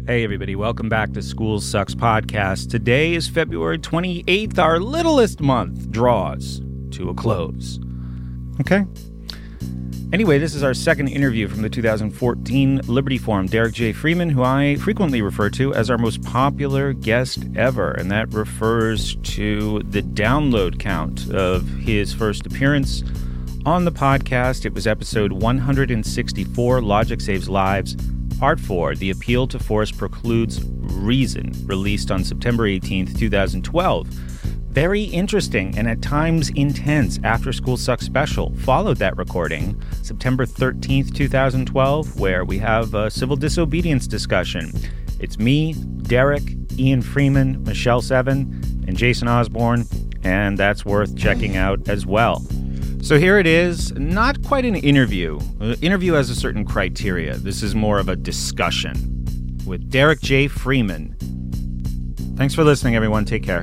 Hey everybody, welcome back to School Sucks Podcast. Today is February 28th. Our littlest month draws to a close. Okay. Anyway, this is our second interview from the 2014 Liberty Forum. Derek J. Freeman, who I frequently refer to as our most popular guest ever, and that refers to the download count of his first appearance on the podcast. It was episode 164, Logic Saves Lives, Part 4, The Appeal to Force Precludes Reason, released on September 18th, 2012. Very interesting and at times intense After School Sucks special followed that recording, September 13th, 2012, where we have a civil disobedience discussion. It's me, Derek, Ian Freeman, Michelle Seven, and Jason Osborne, and that's worth checking out as well. So here it is, not quite an interview. Interview has a certain criteria. This is more of a discussion with Derek J. Freeman. Thanks for listening, everyone. Take care.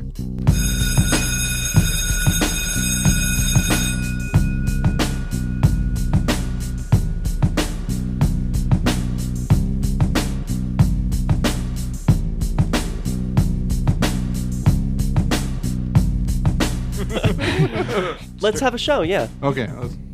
Let's have a show, yeah. Okay.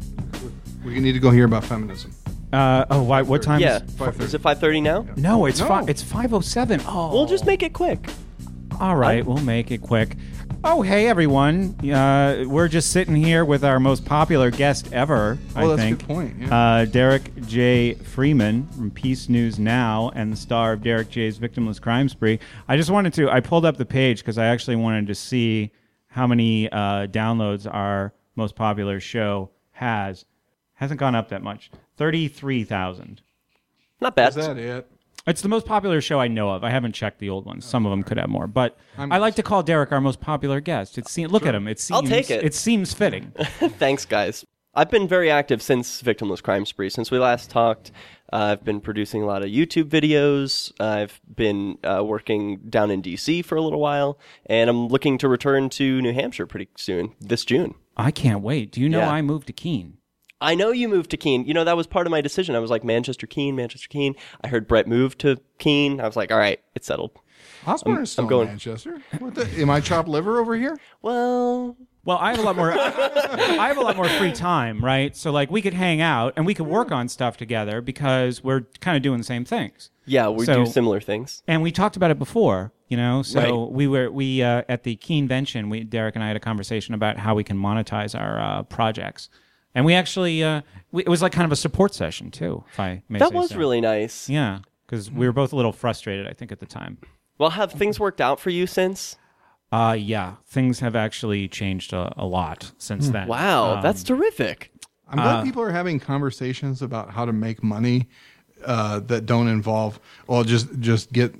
We need to go hear about feminism. Why? What time Yeah. is 5:30. Is it 5:30 now? Yeah. No, it's No. it's 5:07. Oh. We'll just make it quick. All right, we'll make it quick. Oh, hey, everyone. We're just sitting here with our most popular guest ever, I that's think. a good point. Yeah. Derek J. Freeman from Peace News Now and the star of Derek J's Victimless Crime Spree. I pulled up the page because I actually wanted to see how many downloads our most popular show has. Hasn't gone up that much. 33,000. Not bad. Is that it? It's the most popular show I know of. I haven't checked the old ones. Some of them could have more, but I'm I like to call Derek our most popular guest. Look at him. I'll take it. It seems fitting. Thanks, guys. I've been very active since Victimless Crime Spree. Since we last talked, I've been producing a lot of YouTube videos. I've been working down in D.C. for a little while, and I'm looking to return to New Hampshire pretty soon, this June. I can't wait. Do you know Yeah. I moved to Keene? I know you moved to Keene. You know, that was part of my decision. I was like, Manchester, Keene. I heard Brett moved to Keene. I was like, all right, it's settled. Osborne is still I'm going- in Manchester. Am I chopped liver over here? Well, Well, I have a lot more. I have a lot more free time, right? So, like, we could hang out and we could work on stuff together because we're kind of doing the same things. yeah, we So- do similar things. And we talked about it before, you know. So Right. we at the Keenvention, Derek and I had a conversation about how we can monetize our projects, and we actually it was like kind of a support session too, if I may say That was so. really nice. Yeah, because we were both a little frustrated, I think, at the time. Well, have things worked out for you since? Yeah, things have actually changed a lot since then. Wow, that's terrific. I'm glad people are having conversations about how to make money that don't involve, well, just get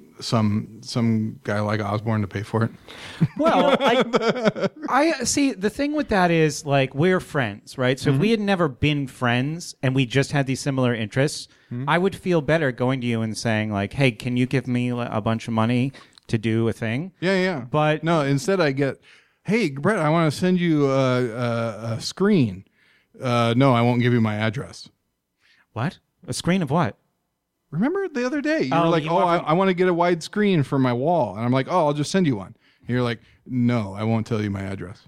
some guy like Osborne to pay for it. Well, I see. The thing with that is, like, we're friends, right? So if we had never been friends and we just had these similar interests, I would feel better going to you and saying, like, hey, can you give me a bunch of money to do a thing? Yeah. But No, instead I get, hey, Brett, I want to send you a screen. No, I won't give you my address. what? A screen of what? Remember the other day, you Oh, were like, you oh, want- I want to get a wide screen for my wall. And I'm like, oh, I'll just send you one. And you're like, no, I won't tell you my address.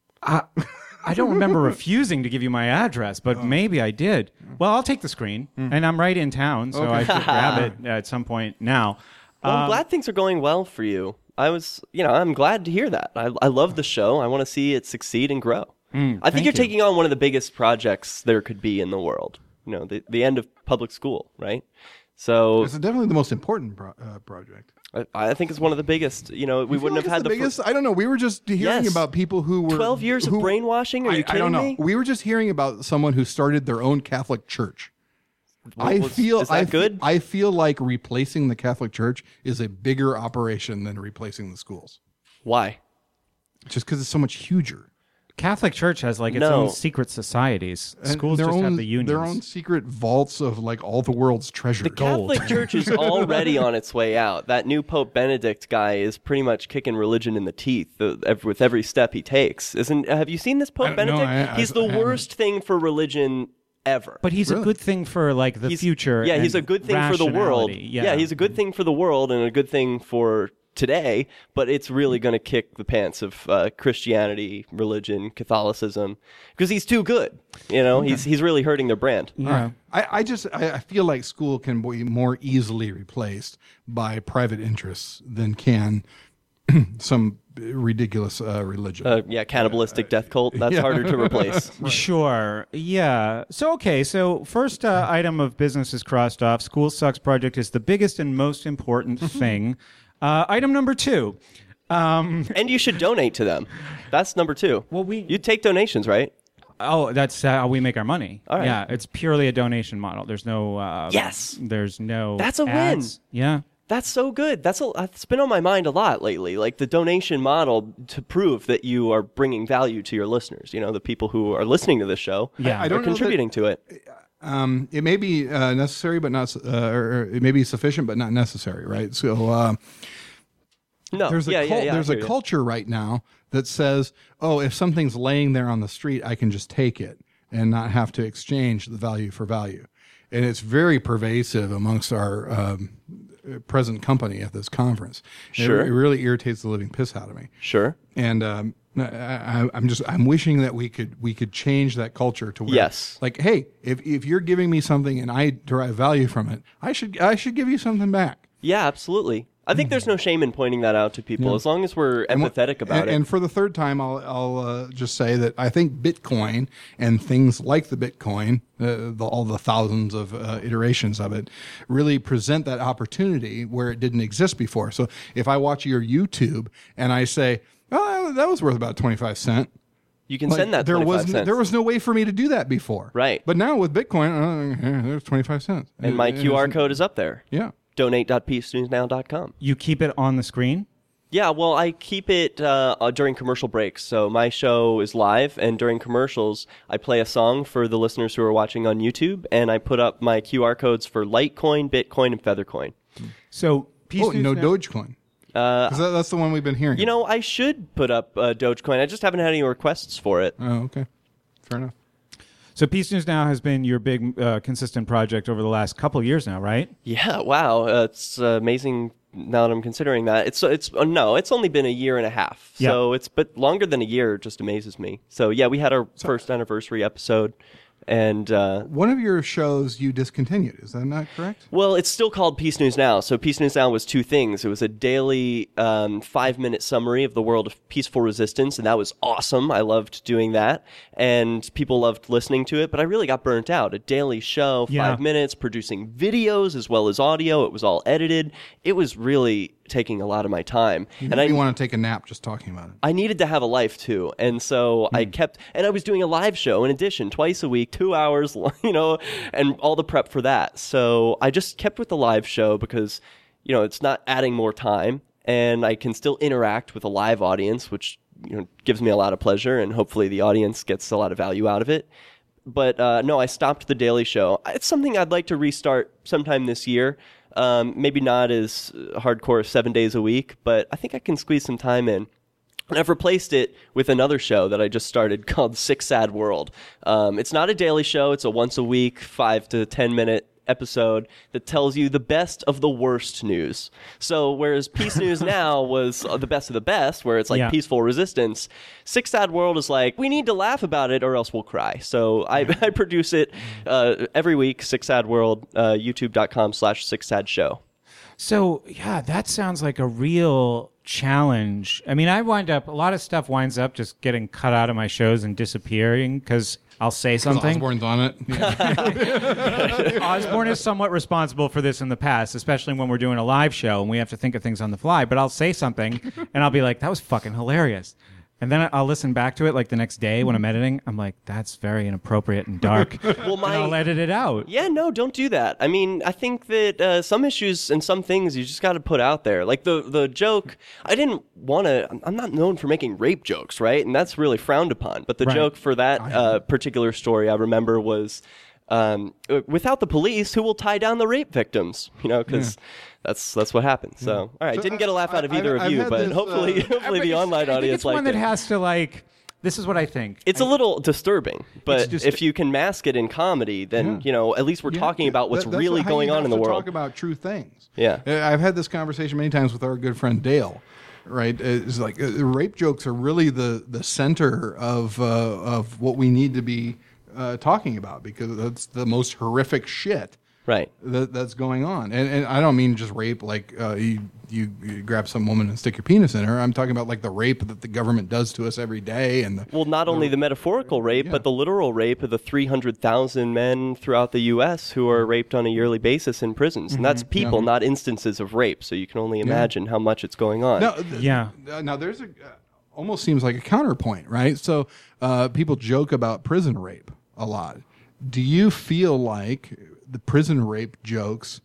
I don't remember refusing to give you my address, but maybe I did. Well, I'll take the screen, and I'm right in town, so I should grab it at some point now. Well, I'm glad things are going well for you. I'm glad to hear that. I love the show. I want to see it succeed and grow. I think thank you're you. taking on one of the biggest projects there could be in the world. You know, the end of public school, right? So It's definitely the most important project. I think it's one of the biggest. You know, we You feel wouldn't like have had it's the biggest. I don't know. We were just hearing Yes. about people who were 12 years of brainwashing. Are you I kidding don't know. me? We were just hearing about someone who started their own Catholic church. Is that good? I feel like replacing the Catholic Church is a bigger operation than replacing the schools, Why? just because it's so much huger. Catholic Church has like its No. own secret societies. And Schools their just own, have the unions. their own secret vaults of like all the world's treasure. The Catholic Church is already on its way out. That new Pope Benedict guy is pretty much kicking religion in the teeth with every step he takes. Have you seen this Pope No, Benedict? I He's the haven't. worst thing for religion ever. But he's a Really? good thing for like the future. Yeah, and he's a good thing for the world. rationality. Yeah, he's a good thing for the world and a good thing for today, but it's really going to kick the pants of Christianity, religion, Catholicism, because he's too good. You know, he's really hurting their brand. Yeah. I feel like school can be more easily replaced by private interests than can some ridiculous religion. Yeah, cannibalistic death cult, that's harder to replace. Sure. Yeah. So, okay. So, first item of business is crossed off. School Sucks Project is the biggest and most important thing. Item number 2. And you should donate to them. That's number 2. Well, you take donations, right? Oh, that's how we make our money. All right. Yeah, it's purely a donation model. There's no. Yes. There's no. That's a ads. win. Yeah. That's so good. It's been on my mind a lot lately. Like the donation model to prove that you are bringing value to your listeners. You know, the people who are listening to this show Yeah. I don't are know contributing to it. It may be necessary, but not, or it may be sufficient, but not necessary, right? So No, there's a there's a culture right now that says, oh, if something's laying there on the street, I can just take it and not have to exchange the value for value. And it's very pervasive amongst our present company at this conference. Sure. It really irritates the living piss out of me. Sure. And I'm wishing that we could change that culture to where, Yes. like, hey, if you're giving me something and I derive value from it, I should give you something back. Yeah, absolutely. I think there's no shame in pointing that out to people as long as we're empathetic about it. And for the third time, I'll just say that I think Bitcoin and things like the Bitcoin, all the thousands of iterations of it, really present that opportunity where it didn't exist before. So if I watch your YouTube and I say, oh, that was worth about 25 cents. You can send that 25 cents. There was no way for me to do that before. Right. But now with Bitcoin, there's 25 cents. And my QR code is up there. Yeah. Donate.peacenewsnow.com. You keep it on the screen? Yeah, well, I keep it during commercial breaks. So my show is live, and during commercials, I play a song for the listeners who are watching on YouTube, and I put up my QR codes for Litecoin, Bitcoin, and Feathercoin. So, no Dogecoin. Because that's the one we've been hearing. You know, I should put up Dogecoin. I just haven't had any requests for it. Oh, okay. Fair enough. So Peace News Now has been your big, consistent project over the last couple of years now, right? Yeah, wow. It's amazing now that I'm considering that. It's only been a year and a half. Yeah. So but longer than a year just amazes me. So yeah, we had our first anniversary episode. And one of your shows you discontinued, is that not correct? Well, it's still called Peace News Now. So Peace News Now was 2 things. It was a daily 5-minute summary of the world of peaceful resistance, and that was awesome. I loved doing that, and people loved listening to it, but I really got burnt out. A daily show, 5 minutes, producing videos as well as audio. It was all edited. It was really taking a lot of my time. And I want to take a nap just talking about it. I needed to have a life too. And so I was doing a live show in addition, twice a week, 2 hours, and all the prep for that. So I just kept with the live show because, it's not adding more time and I can still interact with a live audience, which, gives me a lot of pleasure and hopefully the audience gets a lot of value out of it. But no, I stopped the daily show. It's something I'd like to restart sometime this year. Maybe not as hardcore 7 days a week, but I think I can squeeze some time in. And I've replaced it with another show that I just started called Sick Sad World. It's not a daily show. It's a once a week, 5 to 10 minute episode that tells you the best of the worst news. So whereas Peace News Now was the best of the best, where it's like peaceful resistance, Sick Sad World is like, we need to laugh about it or else we'll cry. So I produce it every week, Sick Sad World, youtube.com/sicksadshow. So, yeah, that sounds like a real challenge. I mean, a lot of stuff winds up just getting cut out of my shows and disappearing because I'll say something. Osborne's on it. Yeah. Osborne is somewhat responsible for this in the past, especially when we're doing a live show and we have to think of things on the fly. But I'll say something and I'll be like, that was fucking hilarious. And then I'll listen back to it like the next day when I'm editing. I'm like, that's very inappropriate and dark. And I'll edit it out. Yeah, no, don't do that. I mean, I think that some issues and some things you just got to put out there. Like the joke, I'm not known for making rape jokes, right? And that's really frowned upon. But the joke for that particular story I remember was, without the police, who will tie down the rape victims? Because that's what happened. So, all right, didn't get a laugh out of either of you, but hopefully the online audience liked it. It's one that has to This is what I think. It's a little disturbing, but just- if you can mask it in comedy, then at least we're talking about what's That's really how going you on have in the to world. Talk about true things. Yeah. I've had this conversation many times with our good friend Dale. Right, it's like rape jokes are really the center of what we need to be talking about, because that's the most horrific shit. Right. That's going on, and I don't mean just rape like you grab some woman and stick your penis in her. I'm talking about like the rape that the government does to us every day, and not only the metaphorical rape, but the literal rape of the 300,000 men throughout the U.S. who are raped on a yearly basis in prisons, and that's people, not instances of rape. So you can only imagine how much it's going on. Now there's almost seems like a counterpoint, right? So people joke about prison rape a lot. Do you feel like the prison rape jokes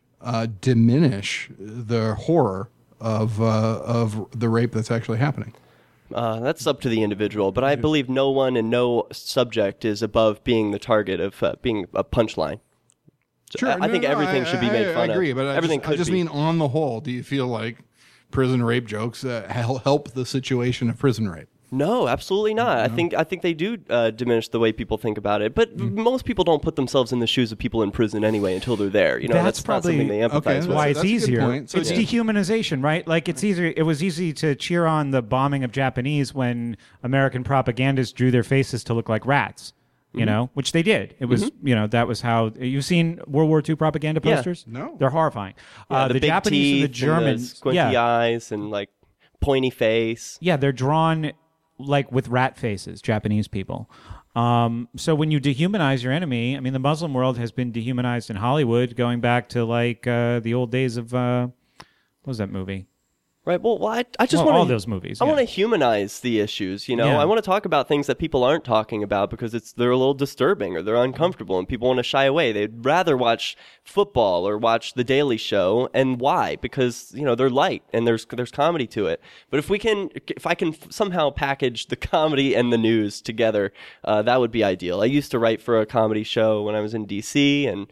diminish the horror of the rape that's actually happening? That's up to the individual, but I believe no one and no subject is above being the target of being a punchline. So Sure, I think everything should be made fun of. I agree, but everything I just mean on the whole, do you feel like prison rape jokes help the situation of prison rape? No, absolutely not. I think they do diminish the way people think about it. But most people don't put themselves in the shoes of people in prison anyway until they're there. That's probably not something they empathize with. why it's That's a good easier. point. So it's dehumanization, right? Like it's easier. It was easy to cheer on the bombing of Japanese when American propagandists drew their faces to look like rats. Which they did. It was, that was how you've seen World War II propaganda posters. No, they're horrifying. The big Japanese teeth and the Germans, and the squinty eyes and like pointy face. Yeah, they're drawn like with rat faces, Japanese people. So when you dehumanize your enemy, I mean, the Muslim world has been dehumanized in Hollywood going back to like the old days of what was that movie? Right. Well, I just want all those movies. I want to humanize the issues. Yeah. I want to talk about things that people aren't talking about because they're a little disturbing or they're uncomfortable, and people want to shy away. They'd rather watch football or watch The Daily Show, and why? Because they're light and there's comedy to it. But if I can somehow package the comedy and the news together, that would be ideal. I used to write for a comedy show when I was in DC, and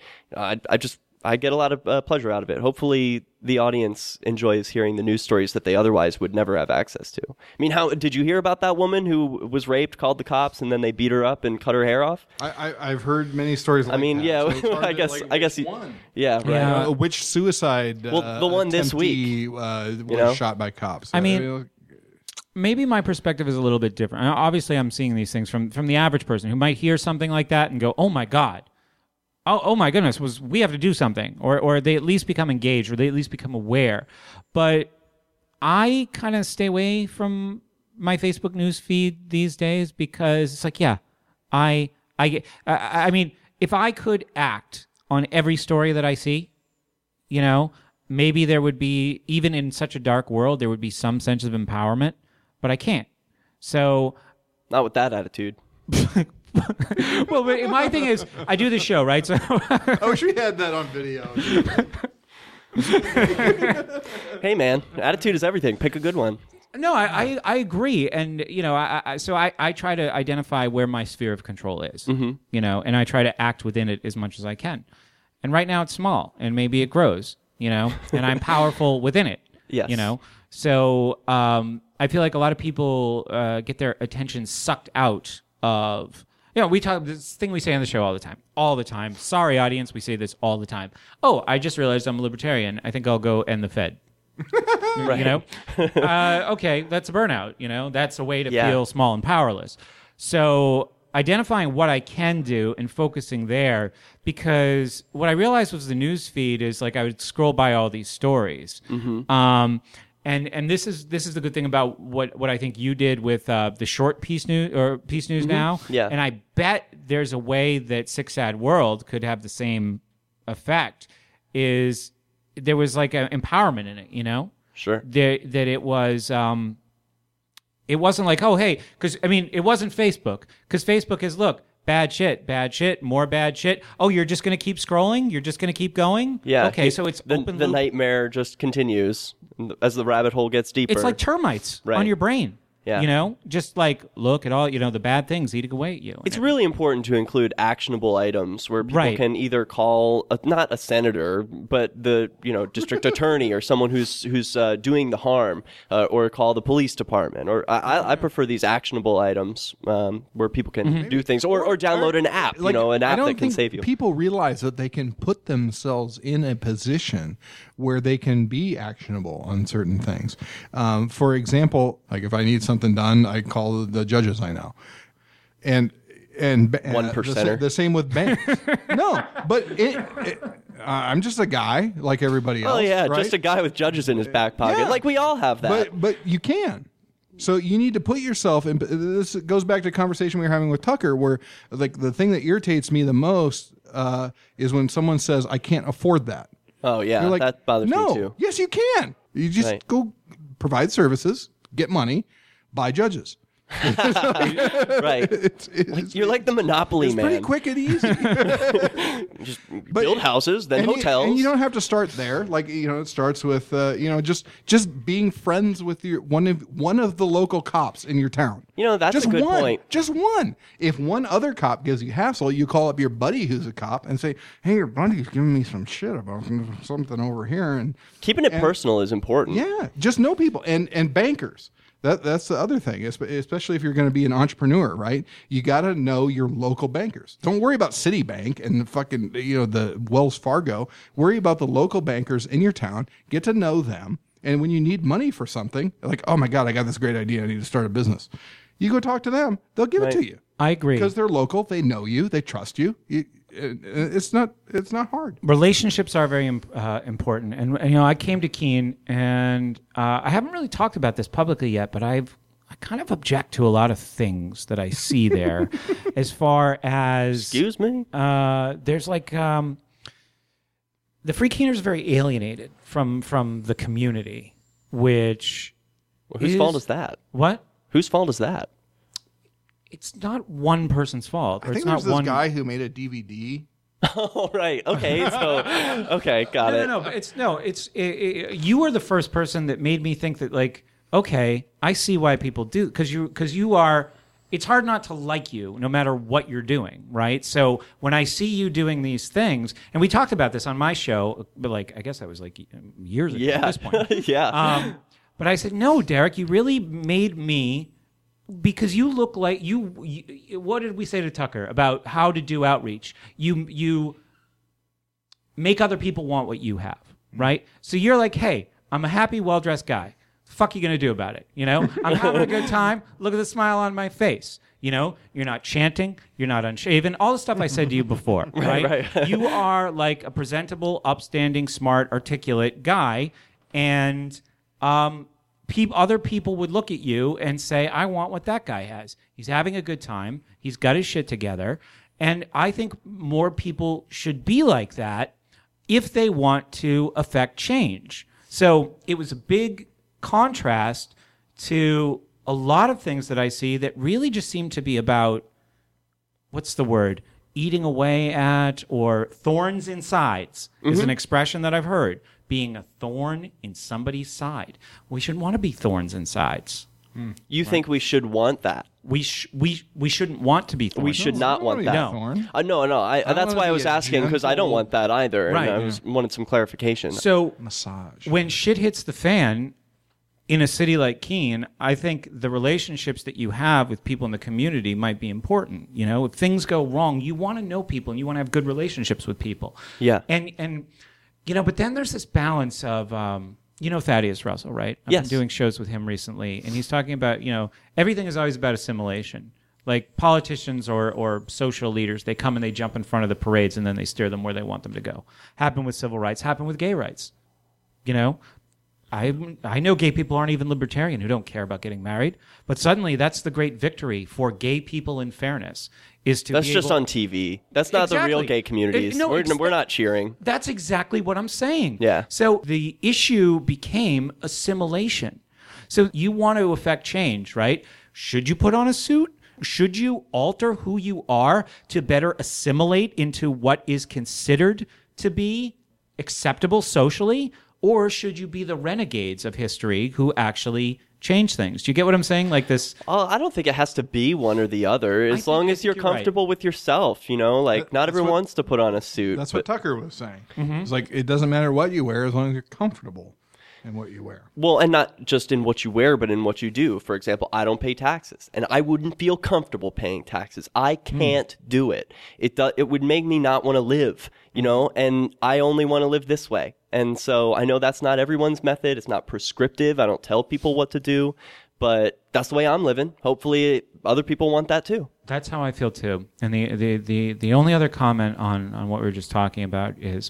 I get a lot of pleasure out of it. Hopefully, the audience enjoys hearing the news stories that they otherwise would never have access to. I mean, how did you hear about that woman who was raped, called the cops, and then they beat her up and cut her hair off? I've heard many stories like that. So I guess one. Yeah, right. Yeah. Which suicide the one this week was shot by cops. I mean, maybe my perspective is a little bit different. Obviously, I'm seeing these things from the average person who might hear something like that and go, "Oh my God. Oh my goodness, we have to do something," or they at least become engaged, or they at least become aware. But I kind of stay away from my Facebook news feed these days because it's like, I mean, if I could act on every story that I see, maybe there would be, even in such a dark world, there would be some sense of empowerment, but I can't. So, not with that attitude. Well, but my thing is, I do the show, right? So I wish we had that on video. Hey, man, attitude is everything. Pick a good one. No, I agree, and so I try to identify where my sphere of control is, and I try to act within it as much as I can. And right now it's small, and maybe it grows, and I'm powerful within it. Yes. So I feel like a lot of people get their attention sucked out of. We talk this thing we say on the show all the time. Sorry, audience, we say this all the time. Oh, I just realized I'm a libertarian. I think I'll go end the Fed. Right. Okay, that's a burnout. That's a way to feel small and powerless. So identifying what I can do and focusing there, because what I realized was the news feed is like I would scroll by all these stories. And this is the good thing about what I think you did with the short piece news now. Yeah. And I bet there's a way that Six Sad World could have the same effect. Is there was like an empowerment in it, Sure. That it was. It wasn't like, oh hey, because it wasn't Facebook, because Facebook is bad shit, more bad shit. Oh, you're just going to keep scrolling? You're just going to keep going? Yeah. Okay, so it's open the loop. nightmare just continues as the rabbit hole gets deeper. It's like termites on your brain. Yeah. You know, just like look at all, the bad things eating away at you. It's really important to include actionable items where people Right. can either call not a senator, but the district attorney or someone who's doing the harm, or call the police department. Or I prefer these actionable items where people can do things, or download an app, an I app don't that can think save you. People realize that they can put themselves in a position where they can be actionable on certain things. For example, like if I need something done, I call the judges I know, and 1%er. The same with banks. No, but I'm just a guy like everybody else. Oh yeah, right? just a guy with judges in his back pocket. Yeah. Like we all have that. But you can. So you need to put yourself in. This goes back to a conversation we were having with Tucker, where like the thing that irritates me the most is when someone says, "I can't afford that." Oh yeah, You're like, that bothers no, me too. yes, you can. You just Right. go provide services, get money, buy judges. Right. You're like the Monopoly It's man. pretty quick and easy. Just build houses, then hotels. And you don't have to start there. Like it starts with just being friends with one of the local cops in your town. That's just a good one, point. Just one. If one other cop gives you hassle, you call up your buddy who's a cop and say, "Hey, your buddy's giving me some shit about something over here." And Keeping it personal is important. yeah, just know people and bankers. That's the other thing, especially if you're going to be an entrepreneur, right? You got to know your local bankers. Don't worry about Citibank and the fucking the Wells Fargo. Worry about the local bankers in your town. Get to know them, and when you need money for something, like, oh my god, I got this great idea, I need to start a business. You go talk to them. They'll give it to you. I agree. Because they're local, they know you, they trust you. It's not hard. Relationships are very important, and I came to Keene, and I haven't really talked about this publicly yet, but I kind of object to a lot of things that I see there, as far as Excuse me. there's like the Free Keeners are very alienated from the community, which Whose fault is that? What? Whose fault is that? It's not one person's fault. I Or think it's not there's this one guy who made a DVD. Oh, right. Okay. So, okay, got it. No. But you are the first person that made me think that, like, okay, I see why people do, because you are. It's hard not to like you, no matter what you're doing, right? So when I see you doing these things, and we talked about this on my show, but like I guess that was like years ago at this point. Yeah. But I said, no, Derek, you really made me. Because you look like you. What did we say to Tucker about how to do outreach? You make other people want what you have, right? So you're like, hey, I'm a happy, well-dressed guy. The fuck you gonna do about it? I'm having a good time. Look at the smile on my face. You're not chanting. You're not unshaven. All the stuff I said to you before, right? You are like a presentable, upstanding, smart, articulate guy, and other people would look at you and say, I want what that guy has. He's having a good time. He's got his shit together. And I think more people should be like that if they want to affect change. So it was a big contrast to a lot of things that I see that really just seem to be about, what's the word? Eating away at, or thorns in sides is an expression that I've heard. Being a thorn in somebody's side. We shouldn't want to be thorns in sides. You think we should want that? We shouldn't want to be thorns. We should not want that. No. Thorn. No. That's why I was asking, because I don't want that either. Right. And I wanted some clarification. So Massage. when shit hits the fan in a city like Keene, I think the relationships that you have with people in the community might be important. If things go wrong, you want to know people and you want to have good relationships with people. Yeah. And but then there's this balance of, Thaddeus Russell, right? I've Yes. been doing shows with him recently, and he's talking about, everything is always about assimilation. Like politicians or social leaders, they come and they jump in front of the parades and then they steer them where they want them to go. Happened with civil rights, happened with gay rights. I know gay people aren't even libertarian who don't care about getting married, but suddenly that's the great victory for gay people in fairness. That's just on TV. That's not the real gay communities. We're not cheering. That's exactly what I'm saying. Yeah. So the issue became assimilation. So you want to affect change, right? Should you put on a suit? Should you alter who you are to better assimilate into what is considered to be acceptable socially? Or should you be the renegades of history who actually change things. Do you get what I'm saying? Like this. I don't think it has to be one or the other. As long as you're comfortable with yourself, like not everyone wants to put on a suit. That's what Tucker was saying. It's like it doesn't matter what you wear as long as you're comfortable in what you wear. Well, and not just in what you wear, but in what you do. For example, I don't pay taxes, and I wouldn't feel comfortable paying taxes. I can't do it. It would make me not want to live, and I only want to live this way. And so I know that's not everyone's method. It's not prescriptive. I don't tell people what to do, but that's the way I'm living. Hopefully other people want that too. That's how I feel too. And the only other comment on what we were just talking about is,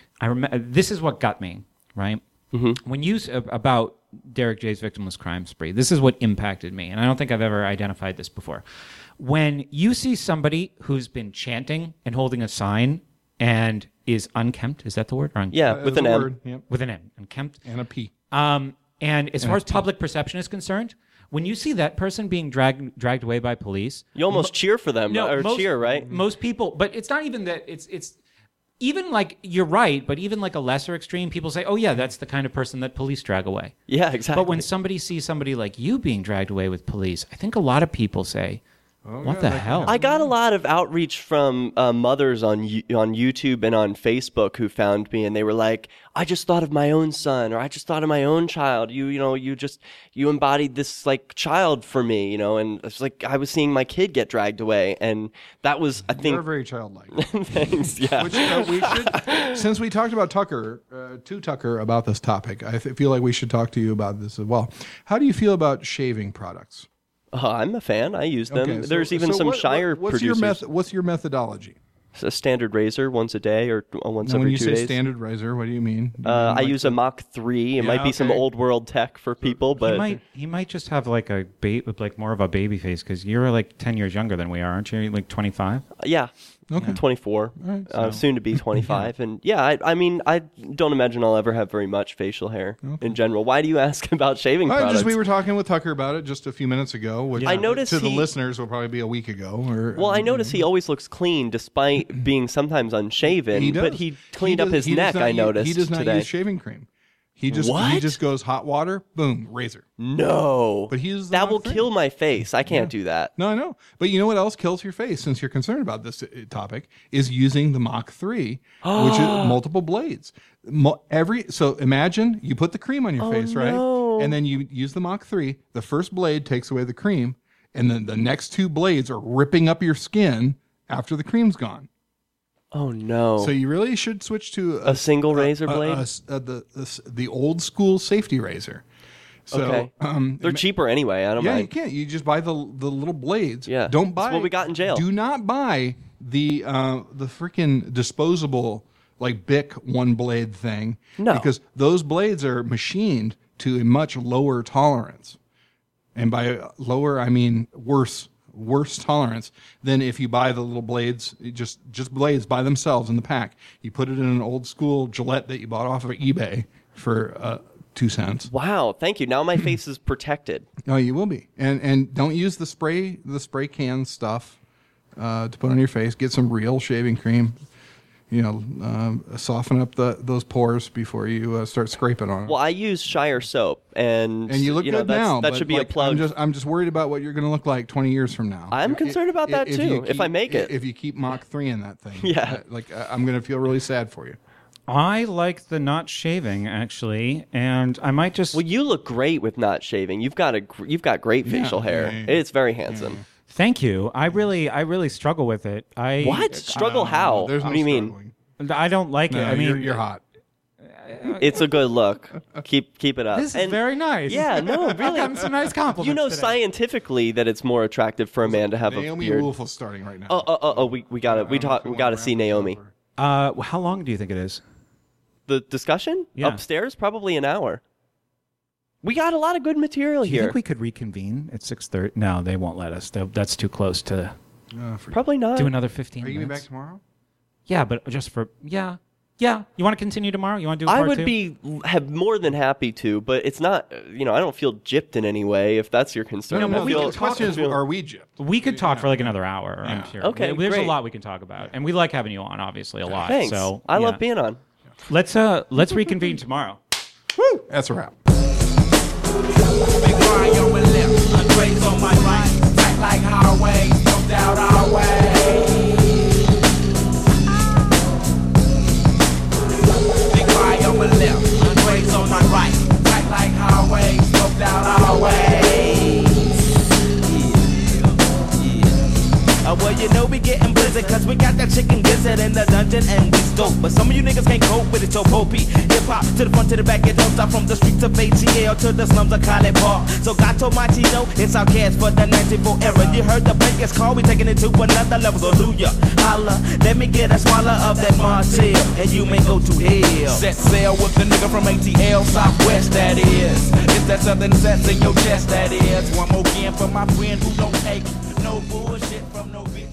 this is what got me, right? Mm-hmm. When you about Derek J's victimless crime spree, this is what impacted me, and I don't think I've ever identified this before. When you see somebody who's been chanting and holding a sign and is unkempt, is that the word? Yeah, with an M. Yep. With an M, unkempt. And a P. And as far as public perception is concerned, when you see that person being dragged away by police, you almost cheer for them, cheer, right? Most people, but it's not even that. It's even like, you're right, but even like a lesser extreme, people say, oh yeah, that's the kind of person that police drag away. Yeah, exactly. But when somebody sees somebody like you being dragged away with police, I think a lot of people say, what the hell? I got a lot of outreach from mothers on YouTube and on Facebook who found me, and they were like, I just thought of my own son, or I just thought of my own child. You embodied this like child for me, and it's like I was seeing my kid get dragged away, and that was, I think, You're very childlike. Thanks. Yeah. Which we should, since we talked about Tucker about this topic, I feel like we should talk to you about this as well. How do you feel about shaving products? I'm a fan. I use them. Okay, There's even some Shire producers. What's your methodology? It's a standard razor once a day or once Now, every 2 days. When you say standard razor, what do you mean? I use a Mach 3. It might be some old world tech for people, but he might just have like more of a baby face, because you're like 10 years younger than we are, aren't you? Like 25? Yeah. Okay. 24, right, soon to be 25. And yeah, I mean, I don't imagine I'll ever have very much facial hair in general. Why do you ask about shaving products? We were talking with Tucker about it just a few minutes ago, which I noticed to the listeners will probably be a week ago. I notice he always looks clean despite being sometimes unshaven, but he cleaned up his neck, I noticed. He does not today. use shaving cream. He just goes hot water, boom, razor. No. But he's that will kill my face. I can't do that. No, I know. But you know what else kills your face, since you're concerned about this topic, is using the Mach 3, which is multiple blades. So imagine you put the cream on your face, right? And then you use the Mach 3. The first blade takes away the cream, and then the next 2 blades are ripping up your skin after the cream's gone. Oh no! So you really should switch to a single razor blade, the old school safety razor. So, okay, they're cheaper anyway. I don't mind. Yeah, you can't. You just buy the little blades. Yeah, don't buy. That's what we got in jail. Do not buy the freaking disposable like Bic one blade thing. No, because those blades are machined to a much lower tolerance, and by lower I mean worse tolerance than if you buy the little blades, just blades by themselves in the pack. You put it in an old school Gillette that you bought off of eBay for 2 cents. Wow, thank you. Now my face is protected. Oh, you will be. And don't use the spray can stuff to put on your face. Get some real shaving cream. Soften up those pores before you start scraping on it. Well, I use Shire soap, and you look good now. That should be a plug. I'm just worried about what you're going to look like 20 years from now. I'm concerned about that too. If I make it, if you keep Mach 3 in that thing, yeah, I'm going to feel really sad for you. I like the not shaving, actually, and I might just. Well, you look great with not shaving. You've got great facial hair. Yeah. It's very handsome. Yeah. Thank you. I really struggle with it. What? Struggle how? What do you mean? I don't like it. I mean, you're hot. It's a good look. Keep it up. This is very nice. Yeah, no, really. I've gotten some nice compliments. Today. Scientifically that it's more attractive for a man to have a beard. Naomi Wolf is starting right now. We got to see Naomi. How long do you think it is? The discussion? Yeah. Upstairs? Probably an hour. We got a lot of good material here. Do you think we could reconvene at 6:30? No, they won't let us. That's too close to. Probably not. Do another 15 minutes. Are you going to be back tomorrow? Yeah, but just for yeah. You want to continue tomorrow? You want to do? I would have more than happy to, but it's not. I don't feel gypped in any way. If that's your concern, no. The question is, are we gypped? We could talk for like another hour. Yeah. I'm sure. Okay, there's great. a lot we can talk about, and we like having you on, obviously, a lot. Thanks. So I love being on. Let's reconvene tomorrow. Woo! That's a wrap. Big Ryan on my left, Andre's on my right. Tight like highway, no doubt our way. Big Ryan on my left, Andre's on my right. Tight like highway, no doubt our way. Well, you know we getting blizzard, cause we got that chicken gizzard in the dungeon and we dope. But some of you niggas can't cope with it, so Popey. Hip-hop to the front, to the back, it don't stop from the streets of ATL to the slums of College Park. So Gato Martino, it's our cast for the 94 era. You heard the biggest call, we taking it to another level. So do ya, holla, let me get a swallow of that Martell, and you may go to hell. Set sail with the nigga from ATL, Southwest that is. It's that southern sense in your chest that is. One more again for my friend who don't take no bullshit from no bitch.